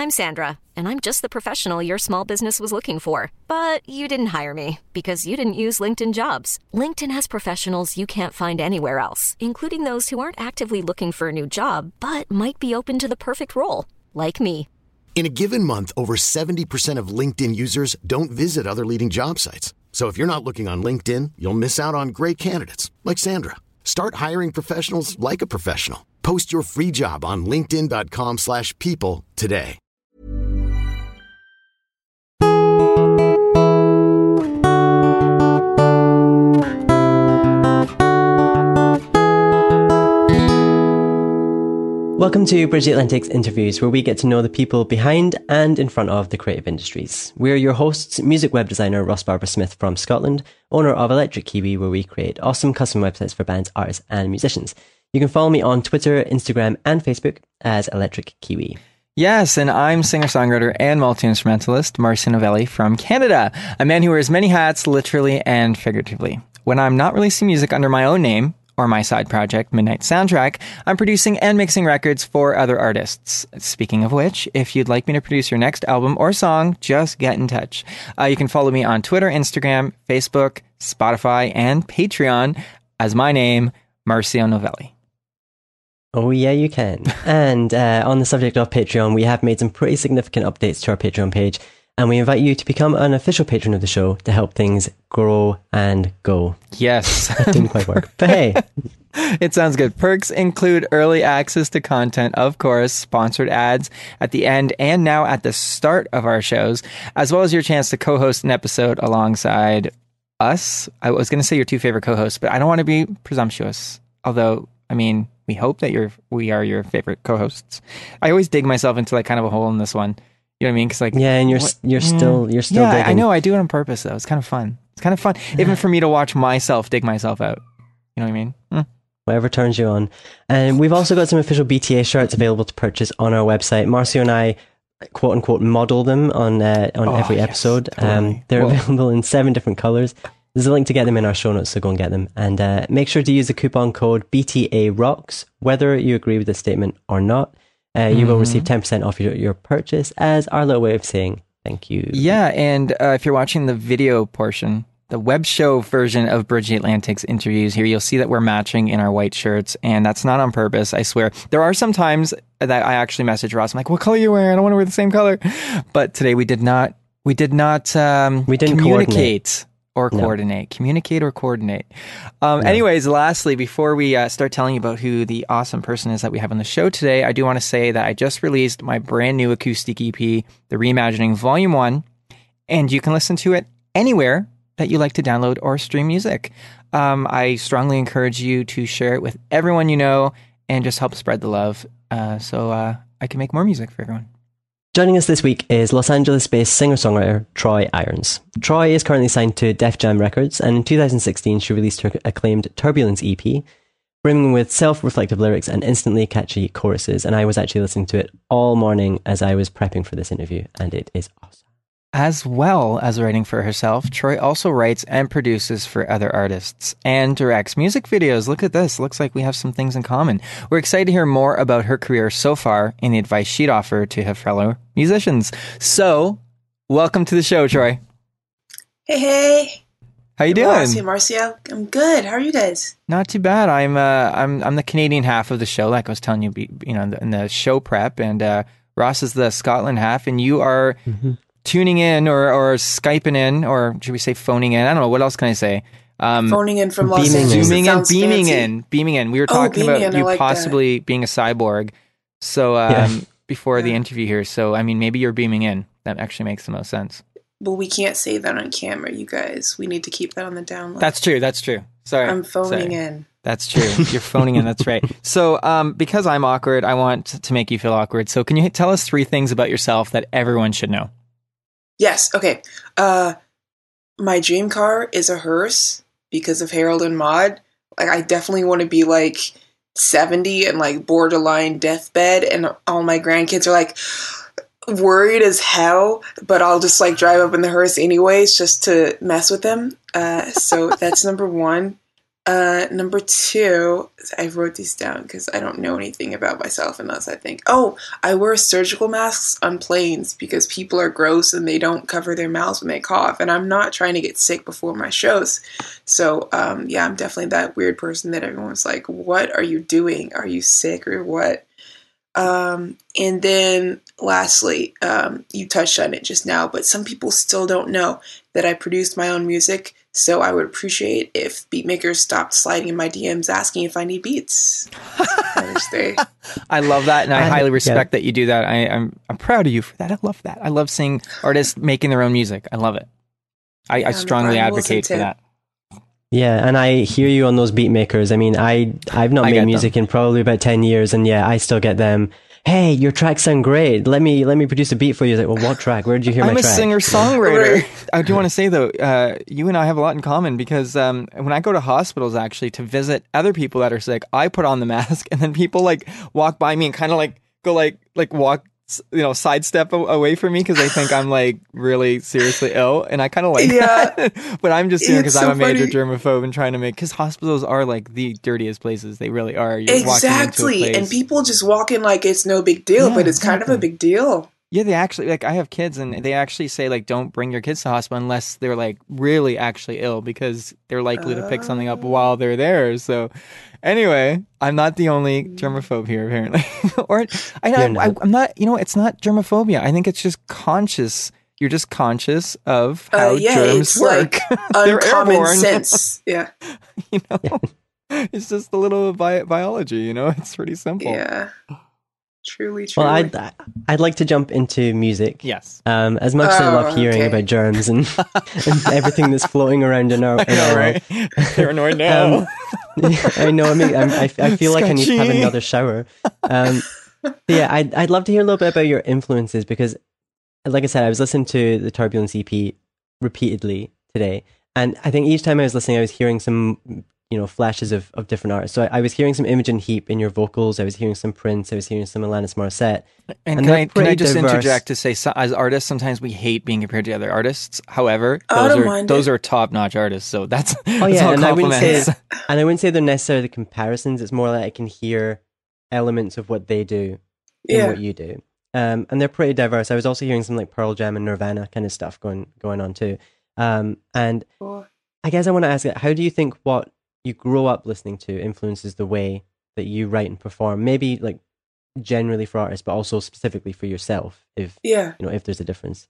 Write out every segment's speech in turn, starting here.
I'm Sandra, and I'm just the professional your small business was looking for. But you didn't hire me because you didn't use LinkedIn Jobs. LinkedIn has professionals you can't find anywhere else, including those who aren't actively looking for a new job, but might be open to the perfect role, like me. In a given month, over 70% of LinkedIn users don't visit other leading job sites. So if you're not looking on LinkedIn, you'll miss out on great candidates like Sandra. Start hiring professionals like a professional. Post your free job on linkedin.com/people today. Welcome to Bridge Atlantic's interviews, where we get to know the people behind and in front of the creative industries. We're your hosts, music web designer Ross Barber-Smith from Scotland, owner of Electric Kiwi, where we create awesome custom websites for bands, artists and musicians. You can follow me on Twitter, Instagram and Facebook as Electric Kiwi. Yes, and I'm singer-songwriter and multi-instrumentalist Marcio Novelli from Canada, a man who wears many hats, literally and figuratively. When I'm not releasing music under my own name, or my side project, Midnight Soundtrack, I'm producing and mixing records for other artists. Speaking of which, if you'd like me to produce your next album or song, just get in touch. You can follow me on Twitter, Instagram, Facebook, Spotify, and Patreon as my name, Marcio Novelli. Oh yeah, you can. And on the subject of Patreon, we have made some pretty significant updates to our Patreon page, and we invite you to become an official patron of the show to help things grow and go. Yes. That didn't quite work, but hey. It sounds good. Perks include early access to content, of course, sponsored ads at the end and now at the start of our shows, as well as your chance to co-host an episode alongside us. I was going to say your two favorite co-hosts, but I don't want to be presumptuous. Although, I mean, we hope that we are your favorite co-hosts. I always dig myself into like kind of a hole in this one. You know what I mean? Because like, yeah, and you're still yeah, digging. I know. I do it on purpose though. It's kind of fun. It's kind of fun, even for me to watch myself dig myself out. You know what I mean? Whatever turns you on. And we've also got some official BTA shirts available to purchase on our website. Marcio and I, quote unquote, model them on every episode. Yes, totally. They're available in 7 different colors. There's a link to get them in our show notes, so go and get them. And make sure to use the coupon code BTAROCKS, whether you agree with this statement or not. You will receive 10% off your purchase as our little way of saying thank you. Yeah, and if you're watching the video portion, the web show version of Bridge Atlantic's interviews here, you'll see that we're matching in our white shirts, and that's not on purpose, I swear. There are some times that I actually message Ross, I'm like, what color are you wearing? I don't want to wear the same color. But today we didn't communicate. Communicate or coordinate. Anyways, lastly, before we start telling you about who the awesome person is that we have on the show today, I do want to say that I just released my brand new acoustic EP, The Reimagining Volume 1, and you can listen to it anywhere that you like to download or stream music. I strongly encourage you to share it with everyone you know and just help spread the love so I can make more music for everyone. Joining us this week is Los Angeles-based singer-songwriter Troy Irons. Troy is currently signed to Def Jam Records, and in 2016 she released her acclaimed Turbulence EP, brimming with self-reflective lyrics and instantly catchy choruses, and I was actually listening to it all morning as I was prepping for this interview, and it is awesome. As well as writing for herself, Troy also writes and produces for other artists and directs music videos. Look at this. Looks like we have some things in common. We're excited to hear more about her career so far and the advice she'd offer to her fellow musicians. So, welcome to the show, Troy. Hey. How you doing? Marcio. I'm good. How are you guys? Not too bad. I'm the Canadian half of the show, like I was telling you, in the show prep, and Ross is the Scotland half, and you are tuning in or Skyping in, or should we say phoning in? I don't know. What else can I say? Phoning in from Los Angeles. Beaming in. We were talking about you possibly being a cyborg. So before the interview here. So, I mean, maybe you're beaming in. That actually makes the most sense. Well, we can't say that on camera, you guys. We need to keep that on the down low. That's true. Sorry. I'm phoning in. That's true. You're phoning in. That's right. So, because I'm awkward, I want to make you feel awkward. So can you tell us 3 things about yourself that everyone should know? Yes. Okay. My dream car is a hearse because of Harold and Maude. Like, I definitely want to be like 70 and like borderline deathbed, and all my grandkids are like worried as hell, but I'll just like drive up in the hearse anyways just to mess with them. So that's number 1. Number 2, I wrote these down because I don't know anything about myself unless I think, oh, I wear surgical masks on planes because people are gross and they don't cover their mouths when they cough. And I'm not trying to get sick before my shows. So, yeah, I'm definitely that weird person that everyone's like, what are you doing? Are you sick or what? And then lastly, you touched on it just now, but some people still don't know that I produced my own music. So I would appreciate if beatmakers stopped sliding in my DMs asking if I need beats. I love that, and I highly respect that you do that. I'm proud of you for that. I love that. I love seeing artists making their own music. I love it. I strongly advocate for that. Yeah, and I hear you on those beat makers. I mean, I've not made music in probably about 10 years, and yeah, I still get them. Hey, your tracks sound great. Let me produce a beat for you. It's like, well, what track? Where did you hear my track? I'm a singer-songwriter. I do want to say, though, you and I have a lot in common because when I go to hospitals, actually, to visit other people that are sick, I put on the mask, and then people, like, walk by me and kind of, like, go, like walk, sidestep away from me because they think I'm, like, really seriously ill, and I kind of like that. But I'm just doing it because I'm a major germaphobe and trying to because hospitals are, like, the dirtiest places. They really are. You're exactly, and people just walk in like it's no big deal, but it's kind of a big deal. Yeah, they actually, like, I have kids, and they actually say, like, don't bring your kids to hospital unless they're, like, really actually ill because they're likely to pick something up while they're there. So, anyway, I'm not the only germaphobe here, apparently. I'm not, it's not germophobia. I think it's just conscious. You're just conscious of how germs work. Like uncommon sense. Yeah. It's just a little biology, It's pretty simple. Yeah. Truly. Well, I'd like to jump into music. Yes. As much as I love hearing about germs and everything that's floating around in our right? They're annoyed now. I know. I mean, I feel like I need to have another shower. Yeah, I'd love to hear a little bit about your influences because, like I said, I was listening to the Turbulence EP repeatedly today, and I think each time I was listening, I was hearing some flashes of different artists. So I was hearing some Imogen Heap in your vocals. I was hearing some Prince. I was hearing some Alanis Morissette. And can I just interject to say, as artists, sometimes we hate being compared to other artists. However, those are top-notch artists. So that's all compliments. I wouldn't say they're necessarily comparisons. It's more like I can hear elements of what they do in what you do. And they're pretty diverse. I was also hearing some like Pearl Jam and Nirvana kind of stuff going on too. And I guess I want to ask, how do you think what you grow up listening to influences the way that you write and perform? Maybe like generally for artists, but also specifically for yourself. If there's a difference.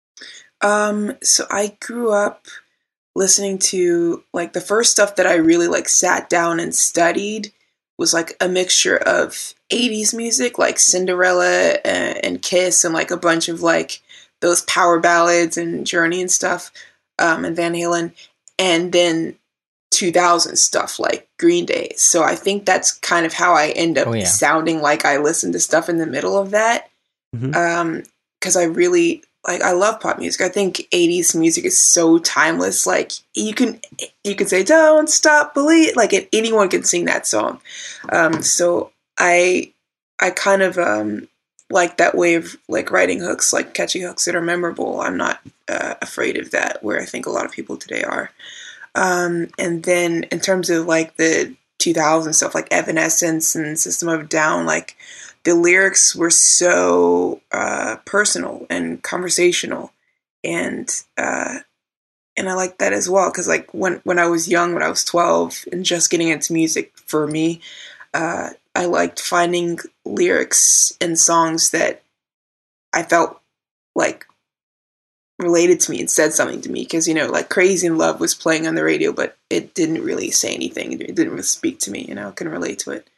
So I grew up listening to like the first stuff that I really like sat down and studied was like a mixture of 80s music, like Cinderella and Kiss, and like a bunch of like those power ballads and Journey and stuff, and Van Halen, and then 2000 stuff like Green Day. So I think that's kind of how I end up sounding like I listen to stuff in the middle of that. Because I really I love pop music. I think 80s music is so timeless. Like you can say "Don't Stop Believe," like anyone can sing that song. So I kind of like that way of like writing hooks, like catchy hooks that are memorable. I'm not afraid of that, where I think a lot of people today are. And then in terms of like the 2000 stuff, like Evanescence and System of a Down, like the lyrics were so personal and conversational, and I like that as well, because like when I was young, when I was 12 and just getting into music, for me, I liked finding lyrics in songs that I felt like related to me and said something to me, because like Crazy in Love was playing on the radio, but it didn't really say anything. It didn't really speak to me. I couldn't relate to it.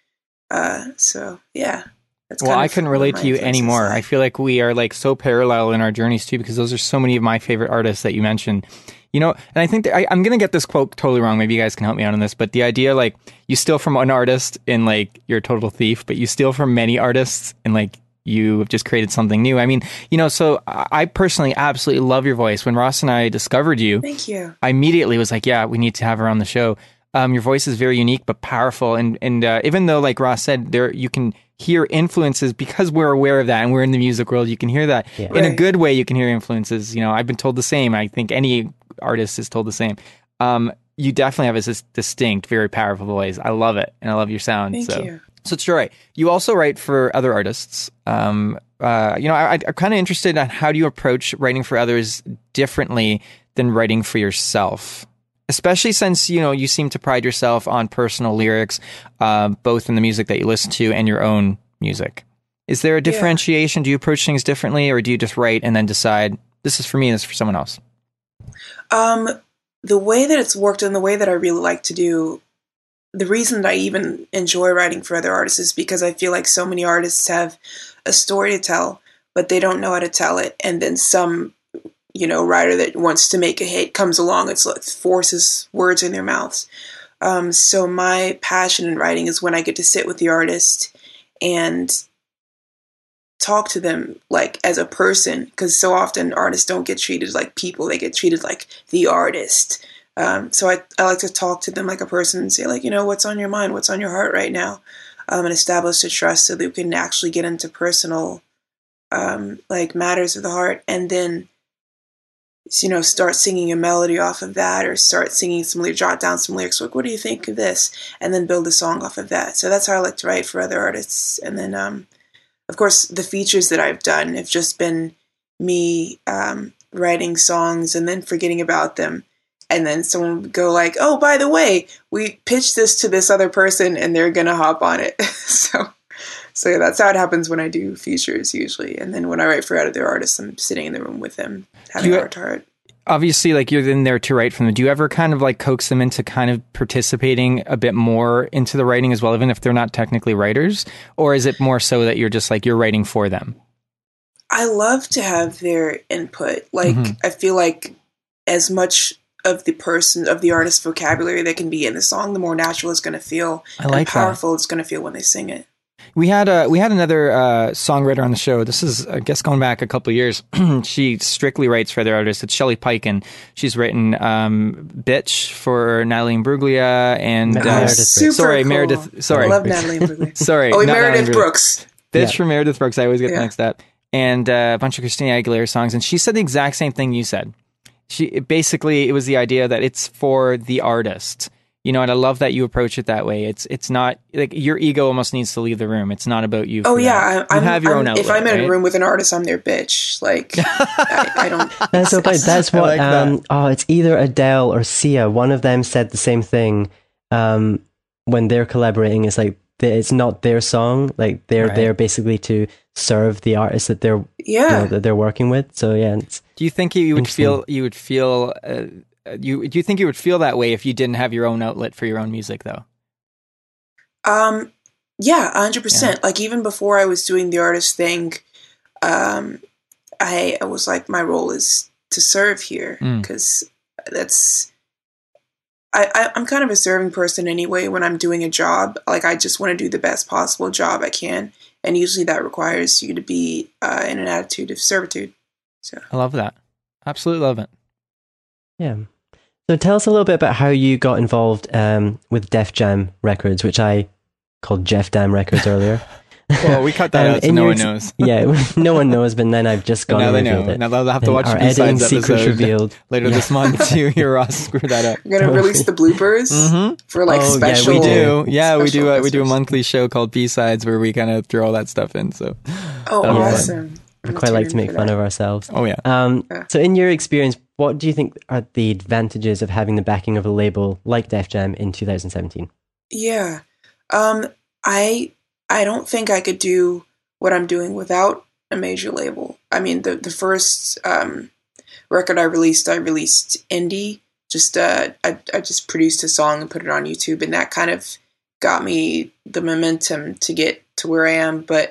So yeah. I couldn't relate to you anymore. I feel like we are like so parallel in our journeys too, because those are so many of my favorite artists that you mentioned. And I think that I'm going to get this quote totally wrong. Maybe you guys can help me out on this. But the idea, like, you steal from one artist and like you're a total thief, but you steal from many artists and like you have just created something new. I mean, so I personally absolutely love your voice. When Ross and I discovered you, thank you. I immediately was like, yeah, we need to have her on the show. Your voice is very unique but powerful, and even though, like Ross said, there you can hear influences because we're aware of that and we're in the music world. You can hear that in a good way. You can hear influences. I've been told the same. I think any artist is told the same. you definitely have this distinct, very powerful voice. I love it, and I love your sound. Thank you. So Troy, you also write for other artists. I'm kind of interested in how do you approach writing for others differently than writing for yourself, especially since you seem to pride yourself on personal lyrics, both in the music that you listen to and your own music. Is there a differentiation? Do you approach things differently, or do you just write and then decide this is for me, this is for someone else? The way that it's worked and the way that I really like to do, the reason that I even enjoy writing for other artists is because I feel like so many artists have a story to tell, but they don't know how to tell it. And then some, writer that wants to make a hit comes along and forces words in their mouths. So my passion in writing is when I get to sit with the artist and talk to them like as a person, because so often artists don't get treated like people, they get treated like the artist. So I like to talk to them like a person and say, like, what's on your mind, what's on your heart right now, and establish a trust so that we can actually get into personal matters of the heart, and then start singing a melody off of that, or start singing jot down some lyrics, like, what do you think of this, and then build a song off of that. So that's how I like to write for other artists. And then of course, the features that I've done have just been me writing songs and then forgetting about them. And then someone would go like, oh, by the way, we pitched this to this other person and they're going to hop on it. So that's how it happens when I do features usually. And then when I write for other artists, I'm sitting in the room with them, having heart to heart. Obviously, like, you're in there to write for them. Do you ever kind of like coax them into kind of participating a bit more into the writing as well, even if they're not technically writers? Or is it more so that you're just like, you're writing for them? I love to have their input. Like, I feel like as much of the artist's vocabulary that can be in the song, the more natural it's going to feel. I like and powerful it's going to feel when they sing it. We had another songwriter on the show. This is, I guess, going back a couple of years. She strictly writes for other artists. It's Shelley Pike, and she's written "Bitch" for Natalie Imbruglia and Meredith. Sorry, I love Natalie Imbruglia. Sorry, Meredith Brooks. "Bitch" for Meredith Brooks. I always get mixed up. And a bunch of Christina Aguilera songs, and she said the exact same thing you said. It was the idea that it's for the artist. And I love that you approach it that way. It's not like your ego almost needs to leave the room. It's not about you. Oh yeah, you have your own outlet. If I'm in a room with an artist, I'm their bitch. Like I don't. That's so funny. That's what. Like that. It's either Adele or Sia. One of them said the same thing when they're collaborating. It's like it's not their song. Like they're there basically to serve the artist that they're that they're working with. So yeah. Do you think you would feel? Do you think you would feel that way if you didn't have your own outlet for your own music, though? Yeah, 100%. Like, even before I was doing the artist thing, I was like, my role is to serve here, because I'm kind of a serving person anyway. When I'm doing a job, like, I just want to do the best possible job I can, and usually that requires you to be in an attitude of servitude. So I love that. Absolutely love it. Yeah. So tell us a little bit about how you got involved with Def Jam Records, which I called Jeff Dam Records earlier. Well, we cut that out so no one knows. Yeah, no one knows, but then I've just gone and revealed it. Now they'll have to watch our the B-Sides episode revealed later this month to hear us screw that up. We're going to release the bloopers for special. Yeah, we do. Yeah, we do a monthly show called B-Sides where we kind of throw all that stuff in. So, awesome. We quite like to make fun of ourselves. Oh yeah. So in your experience, what do you think are the advantages of having the backing of a label like Def Jam in 2017? Yeah. I don't think I could do what I'm doing without a major label. I mean, the first record I released indie. I just produced a song and put it on YouTube, and that kind of got me the momentum to get to where I am. But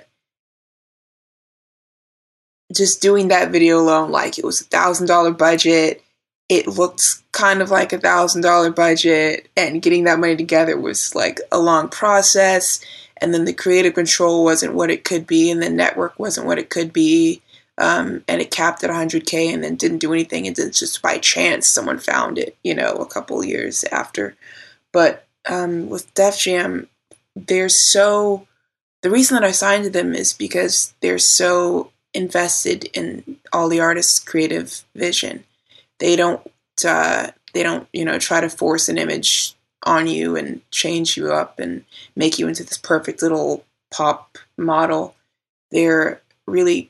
just doing that video alone, like, it was $1,000 budget. It looked kind of like $1,000 budget, and getting that money together was like a long process. And then the creative control wasn't what it could be, and the network wasn't what it could be. And it capped at 100K and then didn't do anything. And then just by chance, someone found it, a couple years after. But with Def Jam, the reason that I signed to them is because they're so invested in all the artists' creative vision. They don't They don't, try to force an image on you and change you up and make you into this perfect little pop model. They're really,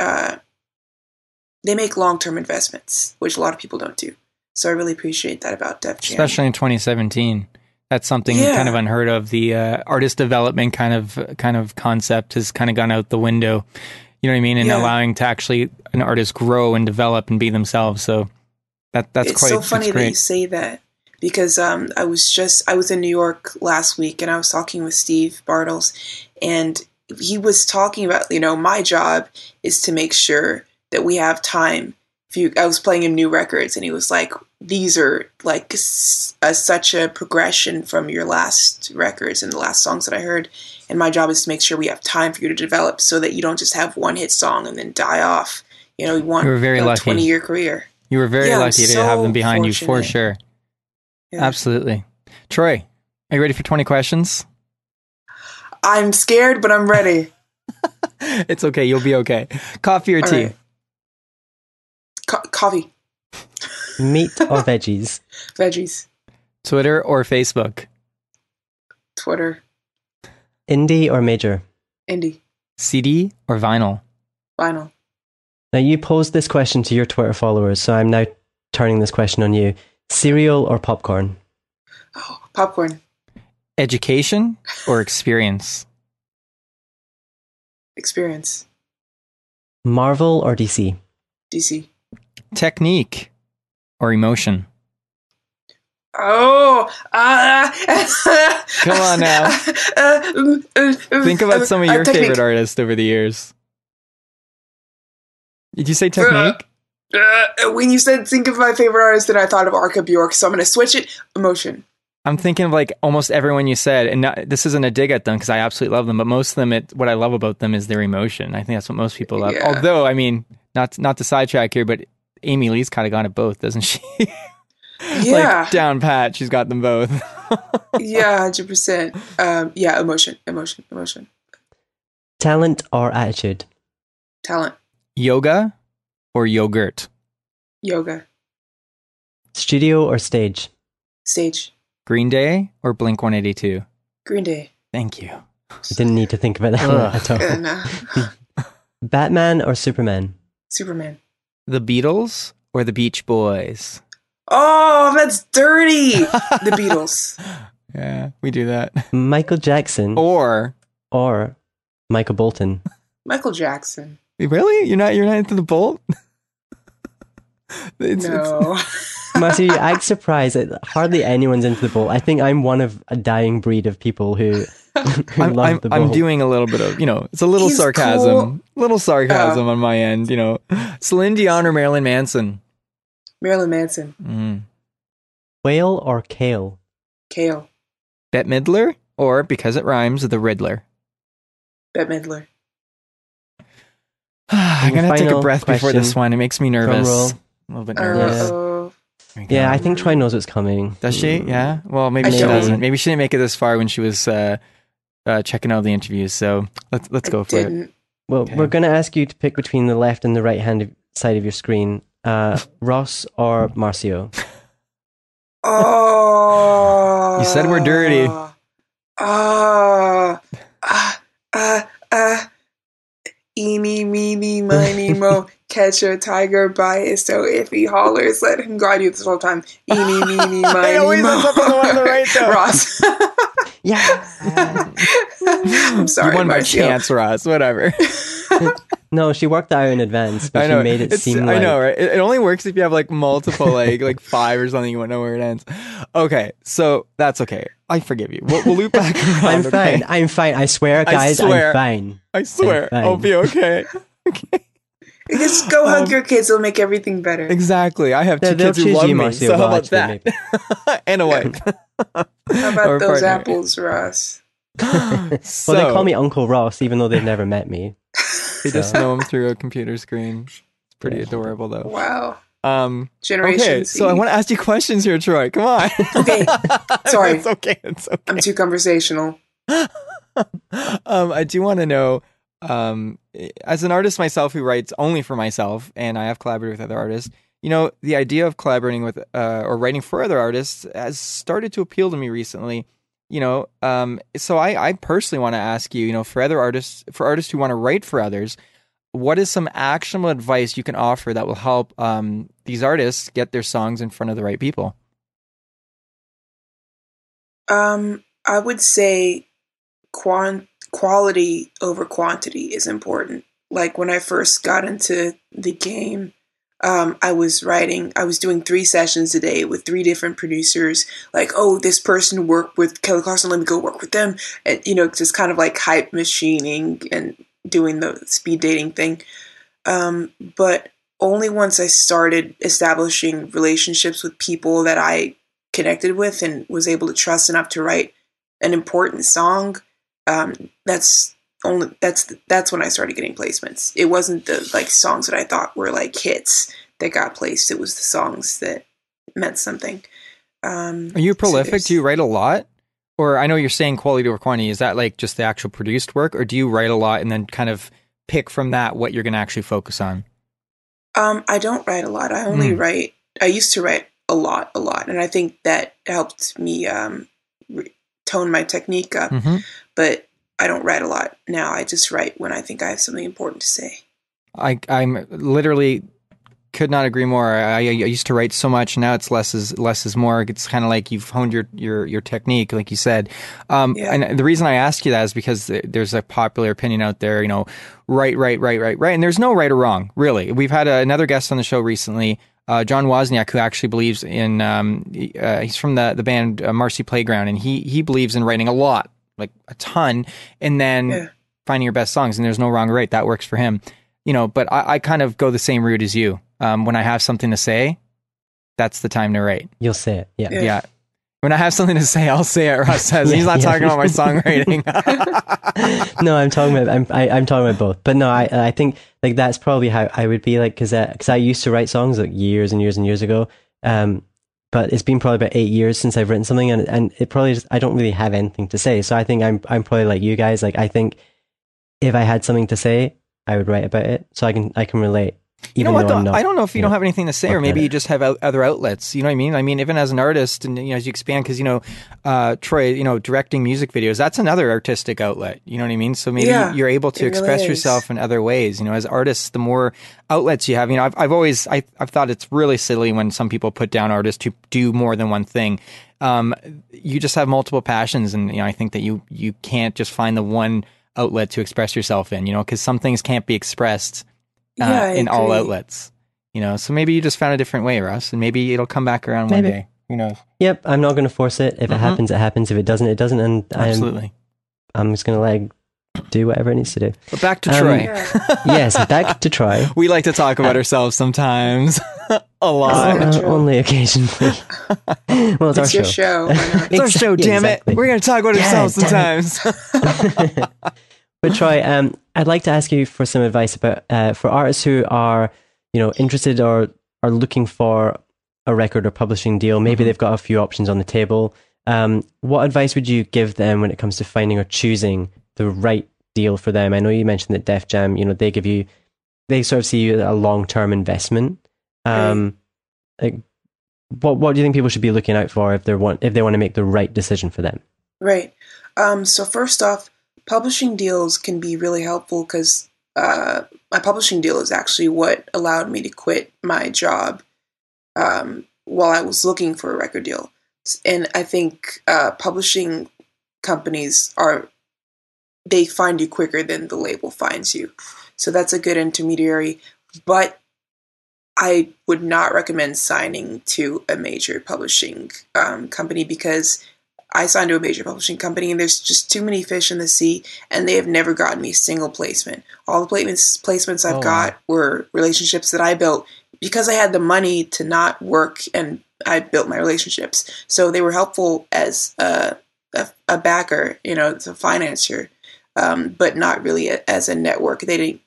they make long-term investments, which a lot of people don't do. So I really appreciate that about Def Jam. Especially in 2017. That's something kind of unheard of. The artist development kind of concept has kind of gone out the window. You know what I mean? And allowing to actually an artist grow and develop and be themselves. So that's it's so funny that you say that, because I was in New York last week and I was talking with Steve Bartles, and he was talking about, my job is to make sure that we have time. I was playing him new records, and he was like, these are like such a progression from your last records and the last songs that I heard. And my job is to make sure we have time for you to develop, so that you don't just have one hit song and then die off. We want a 20-year career. You were very lucky to have them behind you, for sure. Yeah. Absolutely. Troy, are you ready for 20 questions? I'm scared, but I'm ready. It's okay. You'll be okay. Coffee or tea? Right. Coffee. Meat or veggies? Veggies. Twitter or Facebook? Twitter. Indie or major? Indie. CD or vinyl? Vinyl. Now, you posed this question to your Twitter followers, so I'm now turning this question on you. Cereal or popcorn? Oh, popcorn. Education or experience? Experience. Marvel or DC? DC. Technique or emotion? Oh, come on now. Think about some of your favorite artists over the years. Did you say technique? When you said think of my favorite artist, then I thought of Arca Bjork, so I'm going to switch it. Emotion. I'm thinking of like almost everyone you said, and this isn't a dig at them because I absolutely love them, but most of them, what I love about them is their emotion. I think that's what most people love. Yeah. Although, I mean, not to sidetrack here, but Amy Lee's kind of got it both, doesn't she? Yeah. Like down pat, she's got them both. Yeah, 100%. Yeah, emotion. Talent or attitude? Talent. Yoga or yogurt? Yoga. Studio or stage? Stage. Green Day or Blink-182? Green Day. Thank you. I didn't need to think about that one at all. No. Batman or Superman? Superman. The Beatles or the Beach Boys? Oh, that's dirty. The Beatles. Yeah, we do that. Michael Jackson or Michael Bolton? Michael Jackson. Really? You're not into the Bolt? No. Marcy, you act surprised that hardly anyone's into the Bolt. I think I'm one of a dying breed of people who love the Bolt. I'm doing a little bit of, it's a little He's sarcasm. Cool. On my end, Celine Dion or Marilyn Manson? Marilyn Manson. Whale or kale? Kale. Bette Midler or, because it rhymes, the Riddler? Bette Midler. I'm going to take a breath before this one. It makes me nervous. A little bit nervous. Yeah, I think Troy knows what's coming. Does she? Yeah? Well, maybe she doesn't. Maybe she didn't make it this far when she was checking out the interviews. So let's go for it. Well, we're going to ask you to pick between the left and the right hand side of your screen. Ross or Marcio? Oh. You said we're dirty. Eeny, meeny, miny, mo. Catch a tiger by his toe. If he hollers, let him go. I do this all the time. Eeny, meeny, miny, mo. Ross. Yeah. I'm sorry, you won by Marcio. chance, Ross. Whatever. No, she worked that out in advance, but she made it seem like... I know, right? It only works if you have like multiple, like 5 or something. You won't know where it ends. Okay, so that's okay. I forgive you. We'll loop back around. I'm fine. I swear, guys, I'm fine. I swear. I'll be okay. Okay. Just go hug your kids. It'll make everything better. Exactly. I have 2 kids who love me. So how about that? And a wife. How about those apples, Ross? Well, they call me Uncle Ross, even though they've never met me. They just know him through a computer screen. It's pretty adorable, though. Wow. Generation Okay, Z. so I want to ask you questions here, Troy. Come on. Okay. Sorry. It's okay. I'm too conversational. I do want to know, as an artist myself who writes only for myself, and I have collaborated with other artists, the idea of collaborating with or writing for other artists has started to appeal to me recently. So I personally want to ask you, for artists who want to write for others, what is some actionable advice you can offer that will help these artists get their songs in front of the right people? I would say quality over quantity is important. Like when I first got into the game, I was doing 3 sessions a day with 3 different producers. Like, oh, this person worked with Kelly Clarkson, let me go work with them. And, just kind of like hype machining and doing the speed dating thing. But only once I started establishing relationships with people that I connected with and was able to trust enough to write an important song, that's when I started getting placements. It wasn't the songs that I thought were like hits that got placed. It was the songs that meant something. Are you prolific? Do you write a lot? Or I know you're saying quality over quantity. Is that like just the actual produced work, or do you write a lot and then kind of pick from that what you're going to actually focus on? I don't write a lot. I only write. I used to write a lot, and I think that helped me tone my technique up. Mm-hmm. But I don't write a lot now. I just write when I think I have something important to say. I'm literally could not agree more. I used to write so much. Now it's less is more. It's kind of like you've honed your technique, like you said. And the reason I ask you that is because there's a popular opinion out there, right. And there's no right or wrong, really. We've had another guest on the show recently, John Wozniak, who actually believes in, he's from the band Marcy Playground, and he believes in writing a lot, like a ton, and then finding your best songs, and there's no wrong or right. That works for him. But I kind of go the same route as you. When I have something to say, that's the time to write. You'll say it. Yeah. When I have something to say, I'll say it. Russ says he's not talking about my songwriting. No, I'm talking about both. But no, I think like that's probably how I would be like, because I used to write songs like years and years and years ago. But it's been probably about 8 years since I've written something, and it probably just, I don't really have anything to say. So I think I'm probably like you guys. Like I think if I had something to say, I would write about it. So I can relate. You know what, though? I don't know if you don't have anything to say, or maybe you just have other outlets. You know what I mean? I mean, even as an artist, and as you expand, because Troy, directing music videos, that's another artistic outlet. You know what I mean? So maybe you're able to express yourself in other ways. As artists, the more outlets you have. I've thought it's really silly when some people put down artists to do more than one thing. You just have multiple passions, and I think that you can't just find the one outlet to express yourself in. Because some things can't be expressed. In all outlets, so maybe you just found a different way, Russ, and maybe it'll come back around one day. Who knows? Yep, I'm not going to force it. If it happens, it happens. If it doesn't, it doesn't. And absolutely, I'm just going to let it do whatever it needs to do. But back to Troy. Yes, back to Troy. We like to talk about ourselves sometimes. A lot. Only occasionally. Well, it's our show. It's our show, damn it. We're going to talk about ourselves sometimes. But Troy, I'd like to ask you for some advice about for artists who are, interested or are looking for a record or publishing deal. Maybe they've got a few options on the table. What advice would you give them when it comes to finding or choosing the right deal for them? I know you mentioned that Def Jam, they sort of see you as a long-term investment. Like, what do you think people should be looking out for if they want to make the right decision for them? Right. So first off, publishing deals can be really helpful because my publishing deal is actually what allowed me to quit my job while I was looking for a record deal. And I think publishing companies they find you quicker than the label finds you. So that's a good intermediary. But I would not recommend signing to a major publishing company because I signed to a major publishing company and there's just too many fish in the sea and they have never gotten me a single placement. All the placements I've got were relationships that I built because I had the money to not work and I built my relationships. So they were helpful as a backer, as a financier, but not really as a network.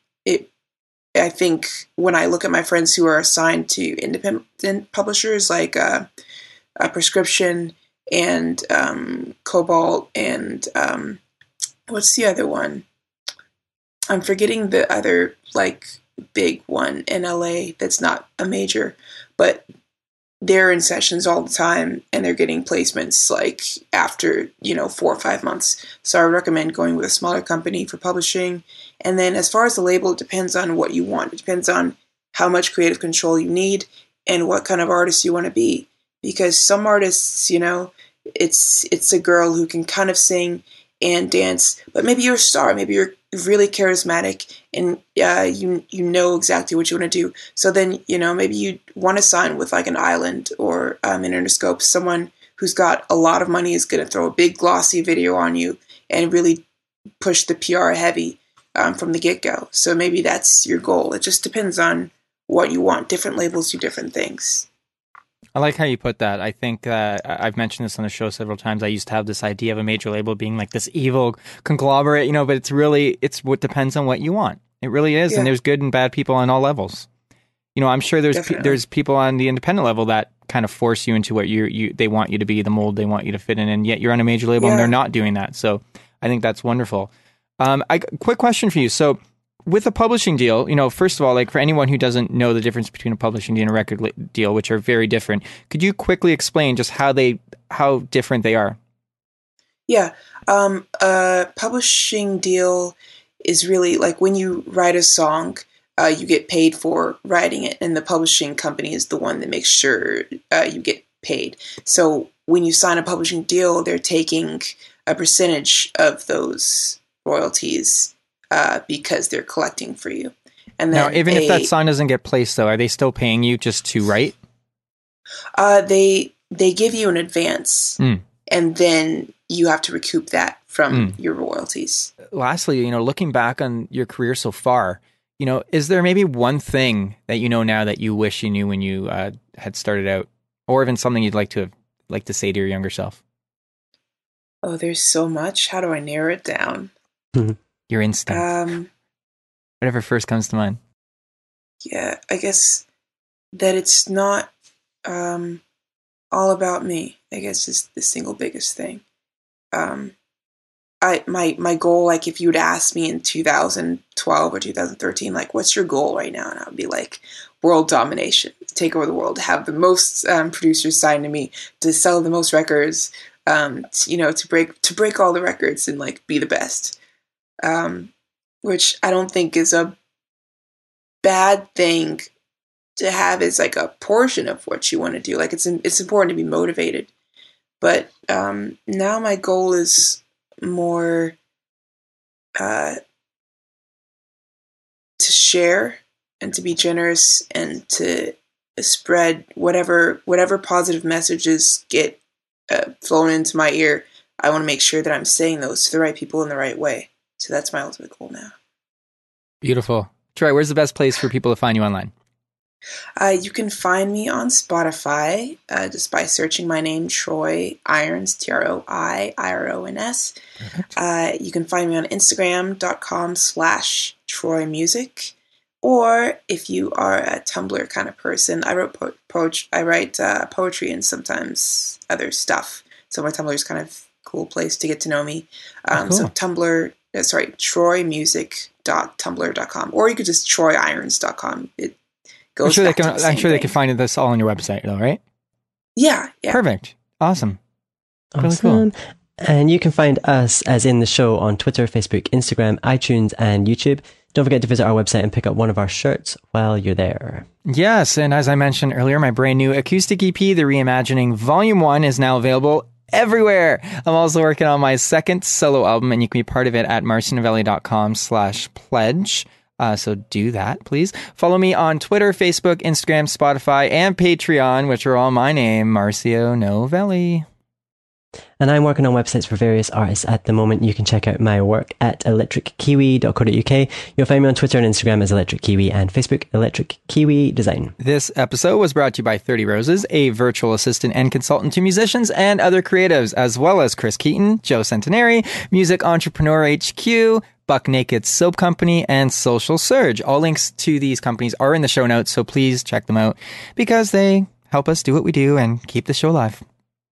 I think when I look at my friends who are assigned to independent publishers like a Prescription and Cobalt and what's the other one? I'm forgetting the other big one in LA that's not a major, but they're in sessions all the time and they're getting placements like after, 4 or 5 months. So I would recommend going with a smaller company for publishing. And then as far as the label, it depends on what you want. It depends on how much creative control you need and what kind of artist you want to be. Because some artists, it's a girl who can kind of sing and dance, but maybe you're a star, maybe you're really charismatic and you know exactly what you want to do. So then, maybe you want to sign with like an Island or an Interscope. Someone who's got a lot of money is going to throw a big glossy video on you and really push the PR heavy from the get-go. So maybe that's your goal. It just depends on what you want. Different labels do different things. I like how you put that. I think I've mentioned this on the show several times. I used to have this idea of a major label being like this evil conglomerate, but it's what depends on what you want. It really is. Yeah. And there's good and bad people on all levels. I'm sure there's people on the independent level that kind of force you into what they want you to be, the mold they want you to fit in, and yet you're on a major label and they're not doing that. So I think that's wonderful. Quick question for you. So with a publishing deal, first of all, like for anyone who doesn't know the difference between a publishing deal and a record deal, which are very different, could you quickly explain just how different they are? Yeah. A publishing deal is really like when you write a song, you get paid for writing it, and the publishing company is the one that makes sure you get paid. So when you sign a publishing deal, they're taking a percentage of those royalties because they're collecting for you. And then now, even if that song doesn't get placed, though, are they still paying you just to write? They give you an advance, and then you have to recoup that from your royalties. Lastly, looking back on your career so far, is there maybe one thing that you know now that you wish you knew when you had started out, or even something you'd like to say to your younger self? Oh, there's so much. How do I narrow it down? Your instinct. Whatever first comes to mind. Yeah, I guess that it's not all about me, I guess, is the single biggest thing. My goal, like if you'd ask me in 2012 or 2013, like, what's your goal right now? And I would be like, world domination, take over the world, have the most producers signed to me, to sell the most records, to break all the records and like be the best. Which I don't think is a bad thing to have as like a portion of what you want to do. Like it's important to be motivated, but now my goal is more to share and to be generous and to spread whatever positive messages get flown into my ear. I want to make sure that I'm saying those to the right people in the right way. So that's my ultimate goal now. Beautiful. Troy, where's the best place for people to find you online? You can find me on Spotify just by searching my name, Troy Irons, TroiIrons. You can find me on Instagram.com/TroyMusic. Or if you are a Tumblr kind of person, I write poetry and sometimes other stuff. So my Tumblr is kind of a cool place to get to know me. Cool. So TroyMusic.tumblr.com, or you could just TroyIrons.com. It goes. I'm sure they can find this all on your website, though, right? Yeah. Perfect. Awesome. Really Awesome. cool. And you can find us, as in the show, on Twitter, Facebook, Instagram, iTunes, and YouTube. Don't forget to visit our website and pick up one of our shirts while you're there. Yes, and as I mentioned earlier, my brand new acoustic EP, The Reimagining Volume 1, is now available everywhere. I'm also working on my second solo album, and you can be part of it at marcinovelli.com/pledge. So do that, please. Follow me on Twitter, Facebook, Instagram, Spotify, and Patreon, which are all my name, Marcio Novelli. And I'm working on websites for various artists at the moment. You can check out my work at electrickiwi.co.uk. You'll find me on Twitter and Instagram as Electric Kiwi, and Facebook, Electric Kiwi Design. This episode was brought to you by 30 Roses, a virtual assistant and consultant to musicians and other creatives, as well as Chris Keaton, Joe Centenary, Music Entrepreneur HQ, Buck Naked Soap Company, and Social Surge. All links to these companies are in the show notes, so please check them out because they help us do what we do and keep the show alive.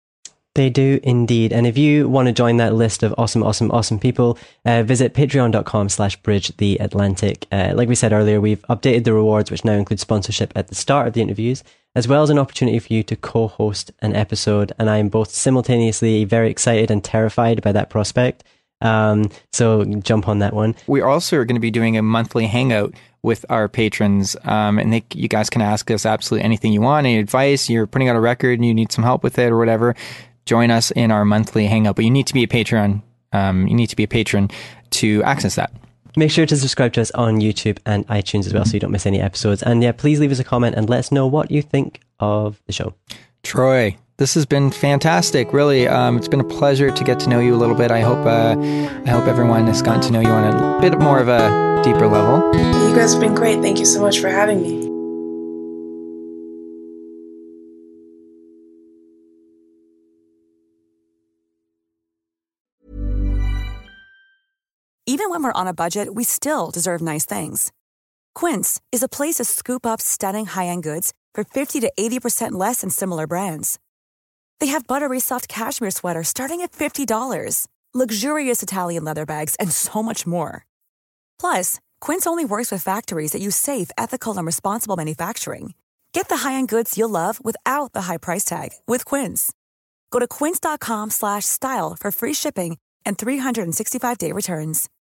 They do indeed. And if you want to join that list of awesome people, visit patreon.com/bridgetheatlantic. Like we said earlier, we've updated the rewards, which now include sponsorship at the start of the interviews, as well as an opportunity for you to co-host an episode. And I'm both simultaneously very excited and terrified by that prospect. So jump on that one. We also are going to be doing a monthly hangout with our patrons, and you guys can ask us absolutely anything you want, any advice, you're putting out a record and you need some help with it or whatever. Join us in our monthly hangout, but you need to be a patron. You need to be a patron to access that. Make sure to subscribe to us on YouTube and iTunes as well, so you don't miss any episodes. And yeah, please leave us a comment and let us know what you think of the show. Troy, this has been fantastic. Really, it's been a pleasure to get to know you a little bit. I hope everyone has gotten to know you on a bit more of a deeper level. You guys have been great. Thank you so much for having me. Even when we're on a budget, we still deserve nice things. Quince is a place to scoop up stunning high-end goods for 50 to 80% less than similar brands. They have buttery soft cashmere sweaters starting at $50, luxurious Italian leather bags, and so much more. Plus, Quince only works with factories that use safe, ethical, and responsible manufacturing. Get the high-end goods you'll love without the high price tag with Quince. Go to quince.com/style for free shipping and 365-day returns.